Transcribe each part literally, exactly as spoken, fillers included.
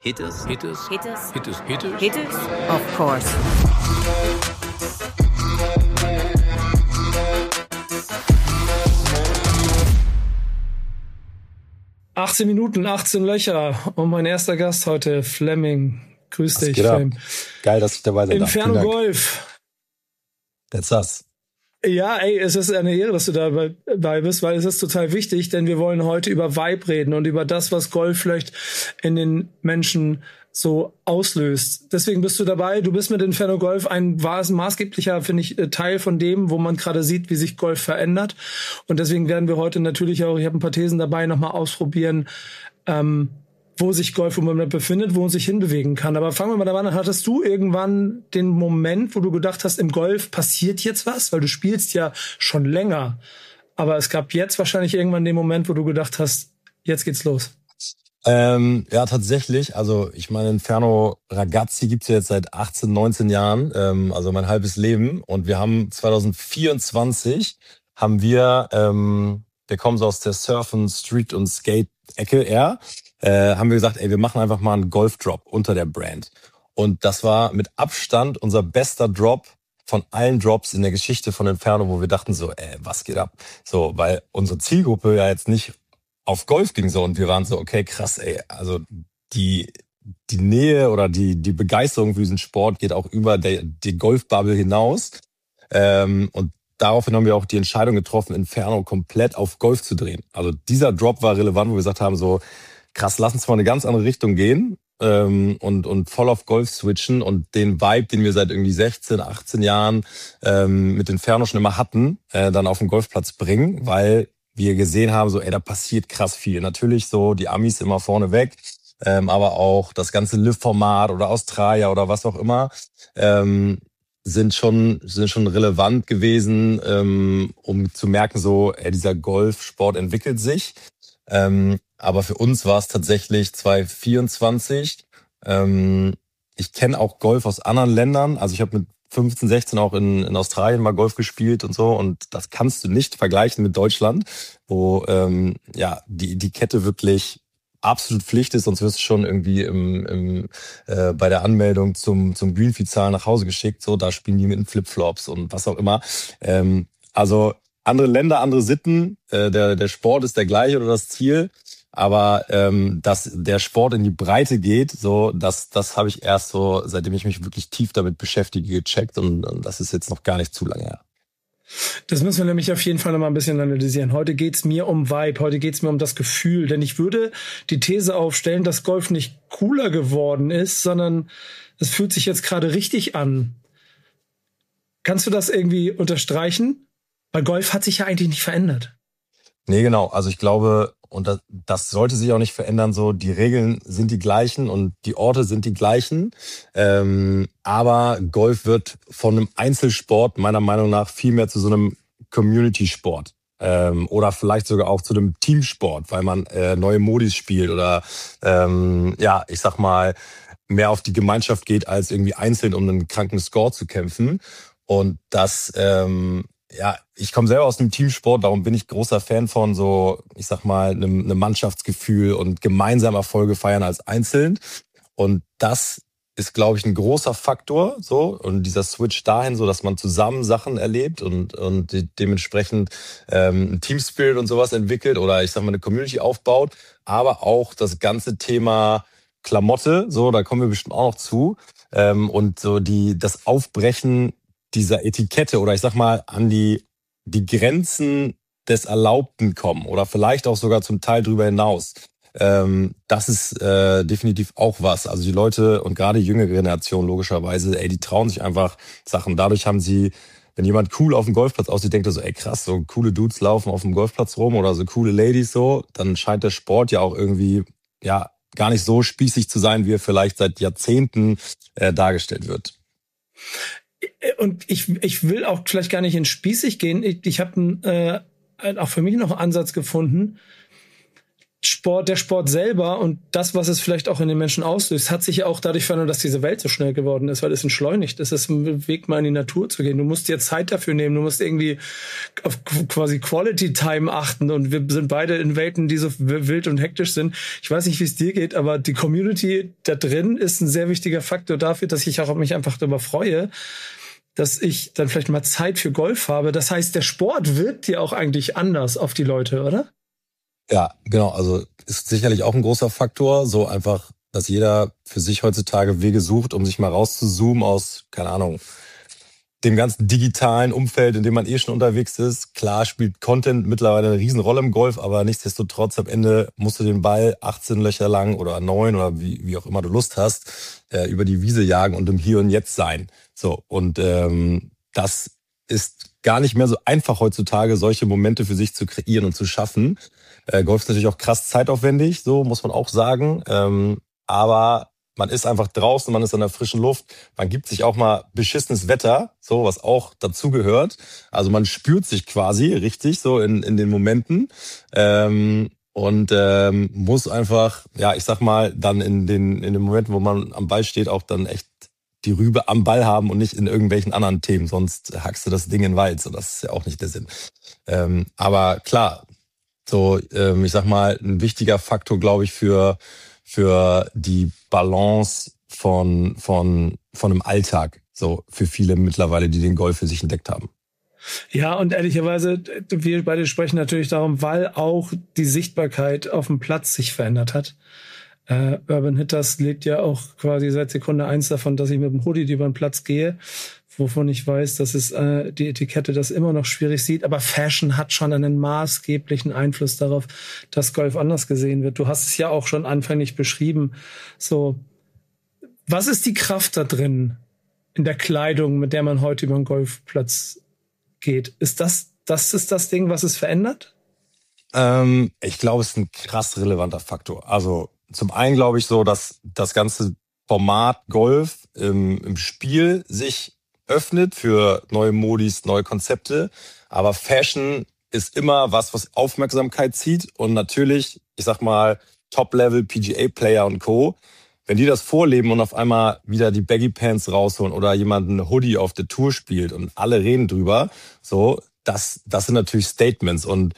Hit us, hit us, Hit us, hit us, hit us, hit us, of course. achtzehn Minuten, achtzehn Löcher und mein erster Gast heute, Flemming. Grüß Was dich, geht ab? Flem. Geil, dass ich dabei sein darf. Inferno Vielen Dank. Golf. That's us. Ja, ey, es ist eine Ehre, dass du dabei bist, weil es ist total wichtig, denn wir wollen heute über Vibe reden und über das, was Golf vielleicht in den Menschen so auslöst. Deswegen bist du dabei. Du bist mit Inferno Golf ein maßgeblicher, finde ich, Teil von dem, wo man gerade sieht, wie sich Golf verändert. Und deswegen werden wir heute natürlich auch, ich habe ein paar Thesen dabei, nochmal ausprobieren, ähm, wo sich Golf im Moment befindet, wo man sich hinbewegen kann. Aber fangen wir mal dabei an. Hattest du irgendwann den Moment, wo du gedacht hast, im Golf passiert jetzt was? Weil du spielst ja schon länger. Aber es gab jetzt wahrscheinlich irgendwann den Moment, wo du gedacht hast, jetzt geht's los. Ähm, ja, tatsächlich. Also ich meine, Inferno Ragazzi gibt's ja jetzt seit achtzehn, neunzehn Jahren, ähm, also mein halbes Leben. Und wir haben zwanzig vierundzwanzig, haben wir, ähm, wir kommen so aus der Surfen, Street und Skate-Ecke eher, äh, haben wir gesagt, ey, wir machen einfach mal einen Golf-Drop unter der Brand. Und das war mit Abstand unser bester Drop von allen Drops in der Geschichte von Inferno, wo wir dachten so, ey, was geht ab? So, weil unsere Zielgruppe ja jetzt nicht auf Golf ging so und wir waren so, okay, krass, ey, also die die Nähe oder die die Begeisterung für diesen Sport geht auch über der, die Golfbubble hinaus. Ähm, und daraufhin haben wir auch die Entscheidung getroffen, Inferno komplett auf Golf zu drehen. Also dieser Drop war relevant, wo wir gesagt haben, so krass, lass uns mal eine ganz andere Richtung gehen ähm, und und voll auf Golf switchen und den Vibe, den wir seit irgendwie sechzehn, achtzehn Jahren ähm, mit Inferno schon immer hatten, äh, dann auf den Golfplatz bringen, weil wir gesehen haben, so, ey, da passiert krass viel. Natürlich so die Amis immer vorne weg, ähm, aber auch das ganze Live-Format oder Australier oder was auch immer ähm, sind schon sind schon relevant gewesen, ähm, um zu merken, so, ey, dieser Golfsport entwickelt sich. Ähm, aber für uns war es tatsächlich zwanzig vierundzwanzig. Ähm, ich kenne auch Golf aus anderen Ländern. Also ich habe mit fünfzehn, sechzehn auch in, in Australien mal Golf gespielt und so. Und das kannst du nicht vergleichen mit Deutschland, wo ähm, ja die die Kette wirklich absolut Pflicht ist, sonst wirst du schon irgendwie im, im äh, bei der Anmeldung zum zum Greenfee-Zahlen nach Hause geschickt. So, da spielen die mit den Flipflops und was auch immer. Ähm, also andere Länder, andere Sitten. Äh, der der Sport ist der gleiche oder das Ziel. Aber ähm, dass der Sport in die Breite geht, so das das habe ich erst so, seitdem ich mich wirklich tief damit beschäftige, gecheckt und, und das ist jetzt noch gar nicht zu lange her. Das müssen wir nämlich auf jeden Fall noch mal ein bisschen analysieren. Heute geht's mir um Vibe, heute geht's mir um das Gefühl, denn ich würde die These aufstellen, dass Golf nicht cooler geworden ist, sondern es fühlt sich jetzt gerade richtig an. Kannst du das irgendwie unterstreichen? Weil Golf hat sich ja eigentlich nicht verändert. Nee, genau. Also ich glaube, und das, das sollte sich auch nicht verändern, so die Regeln sind die gleichen und die Orte sind die gleichen. Ähm, aber Golf wird von einem Einzelsport meiner Meinung nach viel mehr zu so einem Community-Sport. Ähm, oder vielleicht sogar auch zu einem Teamsport, weil man äh, neue Modis spielt oder ähm, ja, ich sag mal, mehr auf die Gemeinschaft geht, als irgendwie einzeln um einen kranken Score zu kämpfen. Und das ähm, ja, ich komme selber aus einem Teamsport, darum bin ich großer Fan von so, ich sag mal, einem, einem Mannschaftsgefühl und gemeinsam Erfolge feiern als einzeln. Und das ist, glaube ich, ein großer Faktor, so, und dieser Switch dahin, so, dass man zusammen Sachen erlebt und und de- dementsprechend ähm, ein Teamspirit und sowas entwickelt oder ich sag mal eine Community aufbaut, aber auch das ganze Thema Klamotte, so, da kommen wir bestimmt auch noch zu, ähm, und so die das Aufbrechen dieser Etikette oder ich sag mal an die die Grenzen des Erlaubten kommen oder vielleicht auch sogar zum Teil drüber hinaus. Ähm, das ist äh, definitiv auch was. Also die Leute und gerade die jüngere Generation logischerweise, ey, die trauen sich einfach Sachen. Dadurch haben sie, wenn jemand cool auf dem Golfplatz aussieht, denkt er so, ey krass, so coole Dudes laufen auf dem Golfplatz rum oder so coole Ladies so, dann scheint der Sport ja auch irgendwie ja gar nicht so spießig zu sein, wie er vielleicht seit Jahrzehnten äh, dargestellt wird. Und ich, ich will auch vielleicht gar nicht in spießig gehen. Ich, ich habe äh, auch für mich noch einen Ansatz gefunden. Sport, der Sport selber und das, was es vielleicht auch in den Menschen auslöst, hat sich ja auch dadurch verändert, dass diese Welt so schnell geworden ist, weil es entschleunigt. Es ist ein Weg, mal in die Natur zu gehen. Du musst dir Zeit dafür nehmen. Du musst irgendwie auf quasi Quality Time achten. Und wir sind beide in Welten, die so wild und hektisch sind. Ich weiß nicht, wie es dir geht, aber die Community da drin ist ein sehr wichtiger Faktor dafür, dass ich auch mich einfach darüber freue, dass ich dann vielleicht mal Zeit für Golf habe. Das heißt, der Sport wirkt ja auch eigentlich anders auf die Leute, oder? Ja, genau. Also ist sicherlich auch ein großer Faktor. So einfach, dass jeder für sich heutzutage Wege sucht, um sich mal rauszuzoomen aus, keine Ahnung, dem ganzen digitalen Umfeld, in dem man eh schon unterwegs ist. Klar spielt Content mittlerweile eine Riesenrolle im Golf, aber nichtsdestotrotz am Ende musst du den Ball achtzehn Löcher lang oder neun oder wie, wie auch immer du Lust hast, äh, über die Wiese jagen und im Hier und Jetzt sein. So, und ähm, das ist gar nicht mehr so einfach heutzutage, solche Momente für sich zu kreieren und zu schaffen. Äh, Golf ist natürlich auch krass zeitaufwendig, so muss man auch sagen. Ähm, aber man ist einfach draußen, man ist an der frischen Luft. Man gibt sich auch mal beschissenes Wetter, so was auch dazugehört. Also man spürt sich quasi richtig so in in den Momenten ähm, und ähm, muss einfach, ja, ich sag mal, dann in den in den Momenten, wo man am Ball steht, auch dann echt die Rübe am Ball haben und nicht in irgendwelchen anderen Themen. Sonst hackst du das Ding in den Wald. So, das ist ja auch nicht der Sinn. Ähm, aber klar. So, ähm, ich sag mal, ein wichtiger Faktor, glaube ich, für für die Balance von von von einem Alltag. So für viele mittlerweile, die den Golf für sich entdeckt haben. Ja, und ehrlicherweise, wir beide sprechen natürlich darum, weil auch die Sichtbarkeit auf dem Platz sich verändert hat. Äh, Urban Hitters lebt ja auch quasi seit Sekunde eins davon, dass ich mit dem Hoodie über den Platz gehe, wovon ich weiß, dass es äh, die Etikette das immer noch schwierig sieht. Aber Fashion hat schon einen maßgeblichen Einfluss darauf, dass Golf anders gesehen wird. Du hast es ja auch schon anfänglich beschrieben. So, was ist die Kraft da drin in der Kleidung, mit der man heute über den Golfplatz geht? Ist das, das ist das Ding, was es verändert? Ähm, ich glaube, es ist ein krass relevanter Faktor. Also zum einen glaube ich so, dass das ganze Format Golf im, im Spiel sich öffnet für neue Modis, neue Konzepte. Aber Fashion ist immer was, was Aufmerksamkeit zieht. Und natürlich, ich sag mal, Top-Level P G A-Player und Co., wenn die das vorleben und auf einmal wieder die Baggy-Pants rausholen oder jemand einen Hoodie auf der Tour spielt und alle reden drüber, so, das, das sind natürlich Statements. Und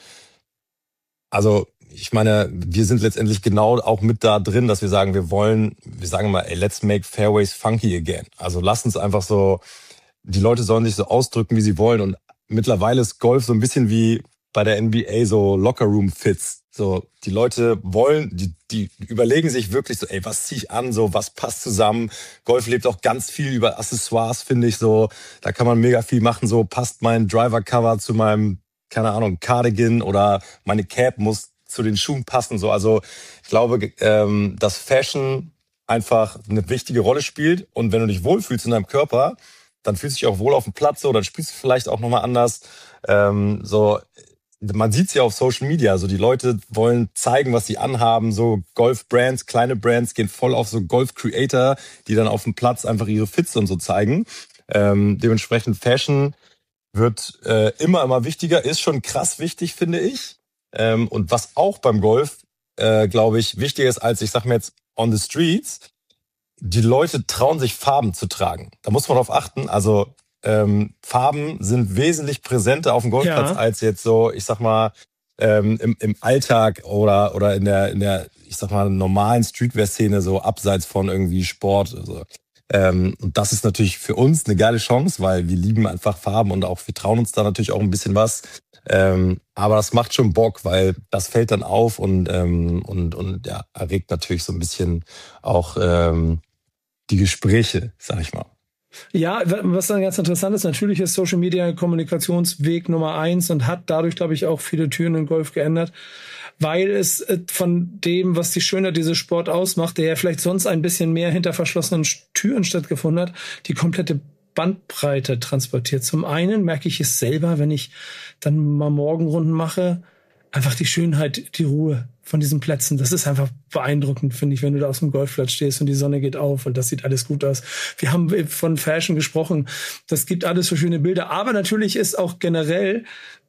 also, ich meine, wir sind letztendlich genau auch mit da drin, dass wir sagen, wir wollen, wir sagen mal, ey, let's make fairways funky again. Also lass uns einfach so, die Leute sollen sich so ausdrücken, wie sie wollen. Und mittlerweile ist Golf so ein bisschen wie bei der N B A so Locker-Room-Fits. So, die Leute wollen, die, die überlegen sich wirklich so, ey, was zieh ich an, so, was passt zusammen. Golf lebt auch ganz viel über Accessoires, finde ich so. Da kann man mega viel machen, so, passt mein Driver-Cover zu meinem, keine Ahnung, Cardigan oder meine Cap muss zu den Schuhen passen, so. Also, ich glaube, ähm, dass Fashion einfach eine wichtige Rolle spielt. Und wenn du dich wohlfühlst in deinem Körper, dann fühlst du dich auch wohl auf dem Platz, so, dann spielst du vielleicht auch nochmal anders. Ähm, so, man sieht's ja auf Social Media, so die Leute wollen zeigen, was sie anhaben, so Golf-Brands, kleine Brands gehen voll auf so Golf-Creator, die dann auf dem Platz einfach ihre Fits und so zeigen. Ähm, dementsprechend Fashion wird äh, immer, immer wichtiger, ist schon krass wichtig, finde ich. Ähm, und was auch beim Golf, äh, glaube ich, wichtiger ist als, ich sag mir jetzt, on the streets, die Leute trauen sich Farben zu tragen. Da muss man drauf achten. Also ähm, Farben sind wesentlich präsenter auf dem Golfplatz ja. als jetzt so, ich sag mal, ähm, im, im Alltag oder oder in der in der, ich sag mal, normalen Streetwear-Szene, so abseits von irgendwie Sport. Also. Ähm, und das ist natürlich für uns eine geile Chance, weil wir lieben einfach Farben und auch wir trauen uns da natürlich auch ein bisschen was. Ähm, aber das macht schon Bock, weil das fällt dann auf und ähm, und und ja, erregt natürlich so ein bisschen auch ähm, die Gespräche, sag ich mal. Ja, was dann ganz interessant ist, natürlich ist Social Media Kommunikationsweg Nummer eins und hat dadurch, glaube ich, auch viele Türen im Golf geändert, weil es von dem, was die Schönheit dieses Sport ausmacht, der ja vielleicht sonst ein bisschen mehr hinter verschlossenen Türen stattgefunden hat, die komplette Bandbreite transportiert. Zum einen merke ich es selber, wenn ich dann mal Morgenrunden mache, einfach die Schönheit, die Ruhe von diesen Plätzen. Das ist einfach beeindruckend, finde ich, wenn du da auf dem Golfplatz stehst und die Sonne geht auf und das sieht alles gut aus. Wir haben von Fashion gesprochen. Das gibt alles für schöne Bilder. Aber natürlich ist auch generell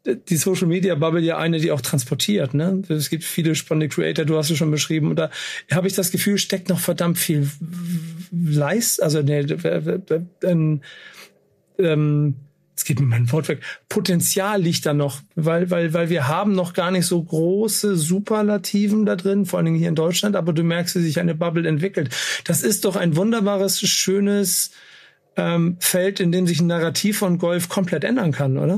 die Social Media Bubble ja eine, die auch transportiert, ne? Es gibt viele spannende Creator, du hast es schon beschrieben, und da habe ich das Gefühl, steckt noch verdammt viel Leist, also ne, ähm, ähm, jetzt geht mir mein Wort weg. Potenzial liegt da noch, weil, weil, weil wir haben noch gar nicht so große Superlativen da drin, vor allen Dingen hier in Deutschland, aber du merkst, wie sich eine Bubble entwickelt. Das ist doch ein wunderbares, schönes ähm, Feld, in dem sich ein Narrativ von Golf komplett ändern kann, oder?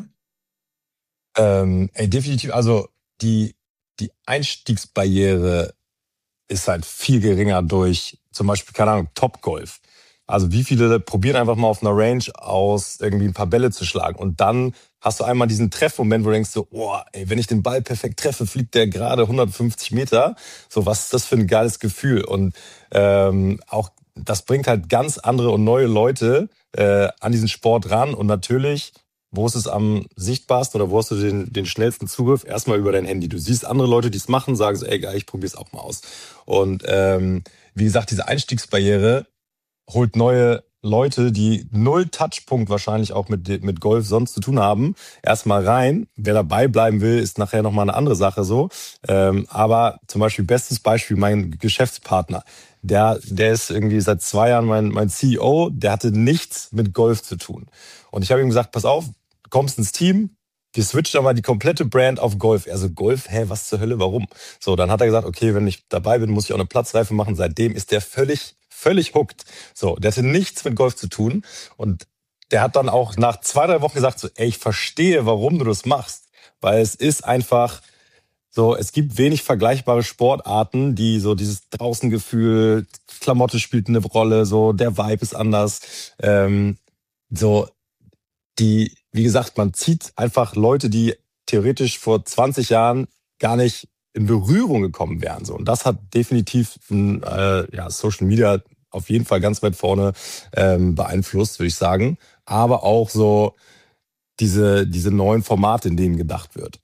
Ähm, ey, definitiv. Also die, die Einstiegsbarriere ist halt viel geringer durch zum Beispiel, keine Ahnung, Topgolf. Also wie viele probieren einfach mal auf einer Range aus, irgendwie ein paar Bälle zu schlagen. Und dann hast du einmal diesen Treffmoment, wo du denkst so, oh, ey, wenn ich den Ball perfekt treffe, fliegt der gerade hundertfünfzig Meter. So, was ist das für ein geiles Gefühl? Und ähm, auch das bringt halt ganz andere und neue Leute äh, an diesen Sport ran. Und natürlich, wo ist es am sichtbarsten oder wo hast du den, den schnellsten Zugriff? Erstmal über dein Handy. Du siehst andere Leute, die es machen, sagen so, ey, geil, ich probier's auch mal aus. Und ähm, wie gesagt, diese Einstiegsbarriere holt neue Leute, die null Touchpunkt wahrscheinlich auch mit, mit Golf sonst zu tun haben, erstmal rein. Wer dabei bleiben will, ist nachher nochmal eine andere Sache so. Ähm, aber zum Beispiel, bestes Beispiel, mein Geschäftspartner, der, der ist irgendwie seit zwei Jahren mein, mein C E O, der hatte nichts mit Golf zu tun. Und ich habe ihm gesagt, pass auf, du kommst ins Team, wir switchen aber die komplette Brand auf Golf. Er so, Golf, hä, was zur Hölle, warum? So, dann hat er gesagt, okay, wenn ich dabei bin, muss ich auch eine Platzreife machen. Seitdem ist der völlig völlig hooked. So, der hatte nichts mit Golf zu tun. Und der hat dann auch nach zwei, drei Wochen gesagt so, ey, ich verstehe, warum du das machst. Weil es ist einfach so, es gibt wenig vergleichbare Sportarten, die so dieses Draußengefühl, Klamotte spielt eine Rolle, so, der Vibe ist anders. Ähm, so, die, wie gesagt, man zieht einfach Leute, die theoretisch vor zwanzig Jahren gar nicht in Berührung gekommen wären. So. Und das hat definitiv äh, ja, Social Media auf jeden Fall ganz weit vorne ähm, beeinflusst, würde ich sagen. Aber auch so diese, diese neuen Formate, in denen gedacht wird.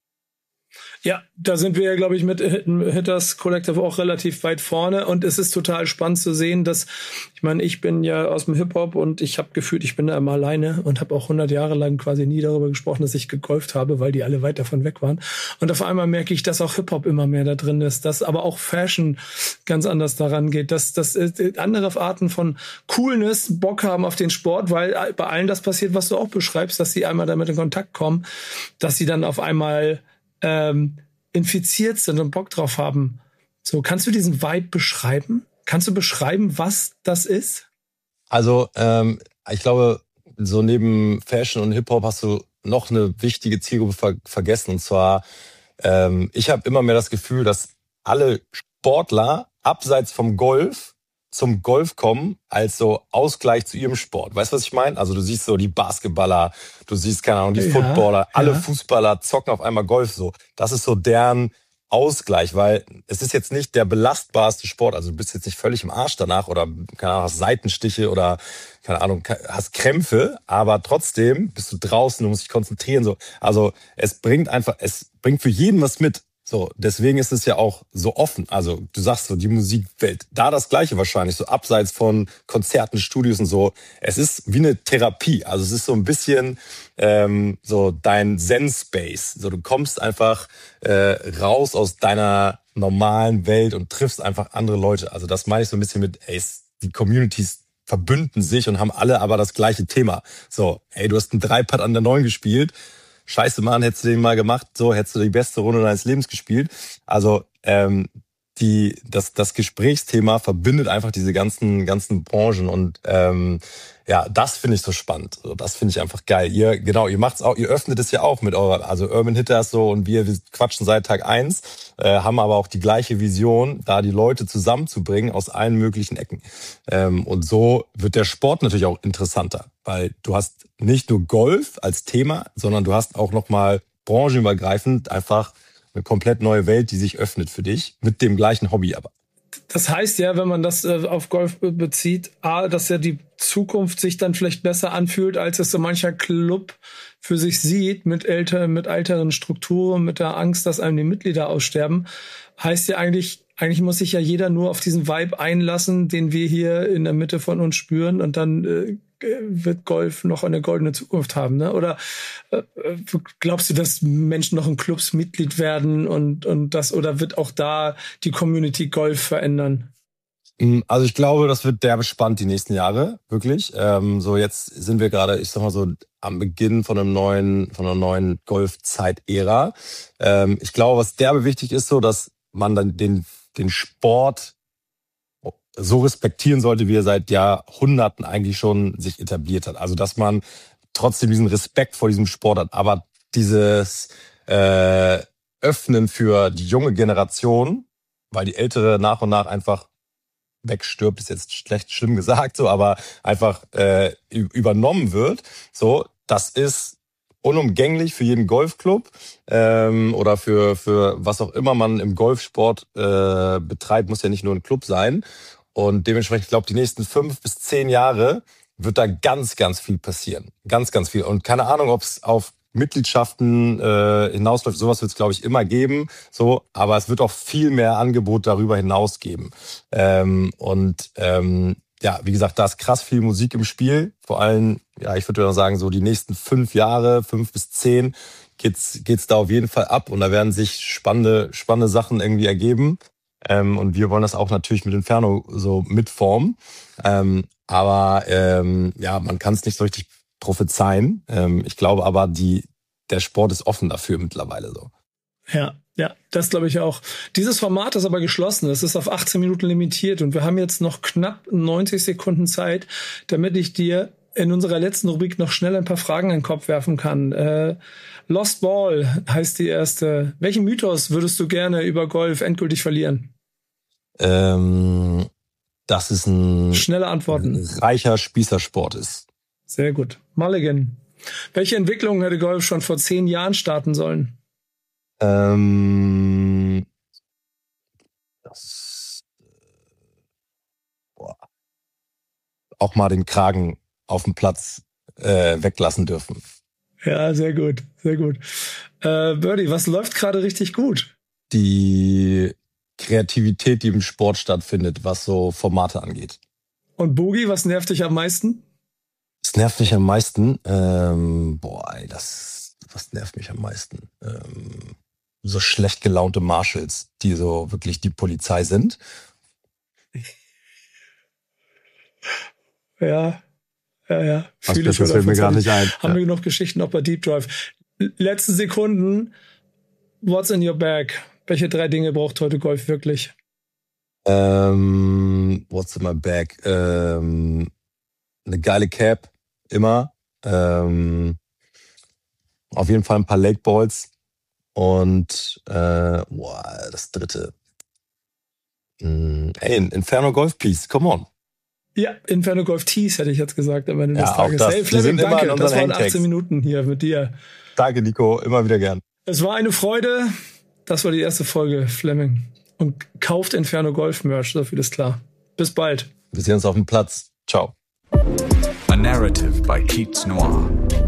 Ja, da sind wir ja, glaube ich, mit Hitters Collective auch relativ weit vorne, und es ist total spannend zu sehen, dass, ich meine, ich bin ja aus dem Hip-Hop und ich habe gefühlt, ich bin da immer alleine und habe auch hundert Jahre lang quasi nie darüber gesprochen, dass ich gegolft habe, weil die alle weit davon weg waren. Und auf einmal merke ich, dass auch Hip-Hop immer mehr da drin ist, dass aber auch Fashion ganz anders daran geht, dass, dass andere Arten von Coolness Bock haben auf den Sport, weil bei allen das passiert, was du auch beschreibst, dass sie einmal damit in Kontakt kommen, dass sie dann auf einmal Ähm, infiziert sind und Bock drauf haben. So, kannst du diesen Vibe beschreiben? Kannst du beschreiben, was das ist? Also, ähm, ich glaube, so neben Fashion und Hip-Hop hast du noch eine wichtige Zielgruppe ver- vergessen. Und zwar, ähm, ich habe immer mehr das Gefühl, dass alle Sportler abseits vom Golf zum Golf kommen als so Ausgleich zu ihrem Sport. Weißt du, was ich meine? Also du siehst so die Basketballer, du siehst, keine Ahnung, die Ja, Footballer, alle ja. Fußballer zocken auf einmal Golf so. Das ist so deren Ausgleich, weil es ist jetzt nicht der belastbarste Sport. Also du bist jetzt nicht völlig im Arsch danach oder, keine Ahnung, hast Seitenstiche oder, keine Ahnung, hast Krämpfe, aber trotzdem bist du draußen, du musst dich konzentrieren. So. Also es bringt einfach, es bringt für jeden was mit. So, deswegen ist es ja auch so offen. Also du sagst so, die Musikwelt, da das Gleiche wahrscheinlich, so abseits von Konzerten, Studios und so. Es ist wie eine Therapie. Also es ist so ein bisschen ähm, so dein Zen-Space. So, du kommst einfach äh, raus aus deiner normalen Welt und triffst einfach andere Leute. Also das meine ich so ein bisschen mit, ey, die Communities verbünden sich und haben alle aber das gleiche Thema. So, ey, du hast einen Dreipad an der Neun gespielt. Scheiße, Mann, hättest du den mal gemacht, so hättest du die beste Runde deines Lebens gespielt. Also ähm, die das das Gesprächsthema verbindet einfach diese ganzen ganzen Branchen und ähm, ja, das finde ich so spannend. Also, das finde ich einfach geil. Ihr genau, ihr macht's auch, ihr öffnet es ja auch mit eurer, also Urban Hitters so und wir, wir quatschen seit Tag eins, äh, haben aber auch die gleiche Vision, da die Leute zusammenzubringen aus allen möglichen Ecken. Ähm, und so wird der Sport natürlich auch interessanter, weil du hast nicht nur Golf als Thema, sondern du hast auch nochmal branchenübergreifend einfach eine komplett neue Welt, die sich öffnet für dich, mit dem gleichen Hobby aber. Das heißt ja, wenn man das äh, auf Golf be- bezieht, A, dass ja die Zukunft sich dann vielleicht besser anfühlt, als es so mancher Club für sich sieht, mit älter, mit älteren Strukturen, mit der Angst, dass einem die Mitglieder aussterben, heißt ja eigentlich, eigentlich muss sich ja jeder nur auf diesen Vibe einlassen, den wir hier in der Mitte von uns spüren, und dann äh, wird Golf noch eine goldene Zukunft haben, ne? Oder äh, glaubst du, dass Menschen noch in Clubs Mitglied werden und und das oder wird auch da die Community Golf verändern? Also ich glaube, das wird derbe spannend die nächsten Jahre, wirklich. Ähm, so jetzt sind wir gerade, ich sag mal so, am Beginn von einem neuen, von einer neuen Golfzeit-Ära. Ähm, ich glaube, was derbe wichtig ist, so, dass man dann den, den Sport so respektieren sollte, wie er seit Jahrhunderten eigentlich schon sich etabliert hat. Also, dass man trotzdem diesen Respekt vor diesem Sport hat. Aber dieses äh, Öffnen für die junge Generation, weil die ältere nach und nach einfach wegstirbt, ist jetzt schlecht schlimm gesagt, so, aber einfach äh, übernommen wird. So, das ist unumgänglich für jeden Golfclub ähm, oder für für was auch immer man im Golfsport äh, betreibt, muss ja nicht nur ein Club sein. Und dementsprechend, ich glaube, die nächsten fünf bis zehn Jahre wird da ganz, ganz viel passieren. Ganz, ganz viel. Und keine Ahnung, ob es auf Mitgliedschaften äh, hinausläuft. Sowas wird es, glaube ich, immer geben. So, aber es wird auch viel mehr Angebot darüber hinaus geben. Ähm, und ähm, ja, wie gesagt, da ist krass viel Musik im Spiel. Vor allem, ja, ich würde sagen, so die nächsten fünf Jahre, fünf bis zehn, geht's geht's da auf jeden Fall ab. Und da werden sich spannende spannende Sachen irgendwie ergeben. Ähm, und wir wollen das auch natürlich mit Inferno so mitformen. Ähm, aber ähm, ja, man kann es nicht so richtig prophezeien. Ähm, ich glaube aber, die der Sport ist offen dafür mittlerweile so. Ja, ja, das glaube ich auch. Dieses Format ist aber geschlossen. Es ist auf achtzehn Minuten limitiert und wir haben jetzt noch knapp neunzig Sekunden Zeit, damit ich dir in unserer letzten Rubrik noch schnell ein paar Fragen in den Kopf werfen kann. Äh, Lost Ball heißt die erste. Welchen Mythos würdest du gerne über Golf endgültig verlieren? Ähm, dass es ein Schnelle Antworten. reicher Spießersport ist. Sehr gut. Mulligan. Welche Entwicklung hätte Golf schon vor zehn Jahren starten sollen? Ähm, das, boah, auch mal den Kragen auf dem Platz äh, weglassen dürfen. Ja, sehr gut, sehr gut. Äh, Birdie, was läuft gerade richtig gut? Die Kreativität, die im Sport stattfindet, was so Formate angeht. Und Boogie, was nervt dich am meisten? Das nervt mich am meisten. Ähm, boah, ey, das, was nervt mich am meisten? Ähm, so schlecht gelaunte Marshals, die so wirklich die Polizei sind. Ja, ja, ja. Was das fällt mir gar nicht ein. Haben ja. wir noch Geschichten auch bei Deep Drive. Letzte Sekunden. What's in your bag? Welche drei Dinge braucht heute Golf wirklich? Ähm, what's in my bag? Ähm, eine geile Cap, immer. Ähm, auf jeden Fall ein paar Lake Balls. Und äh, boah, das dritte. Mm, ey, Inferno Golf, please, come on. Ja, Inferno Golf Tees hätte ich jetzt gesagt am Ende ja, des Tages. Auch das. Hey, Fleming, danke. Das waren Handtags. achtzehn Minuten hier mit dir. Danke, Nico. Immer wieder gern. Es war eine Freude. Das war die erste Folge, Fleming. Und kauft Inferno Golf Merch, so viel ist klar. Bis bald. Wir sehen uns auf dem Platz. Ciao. A narrative by Keats Noir.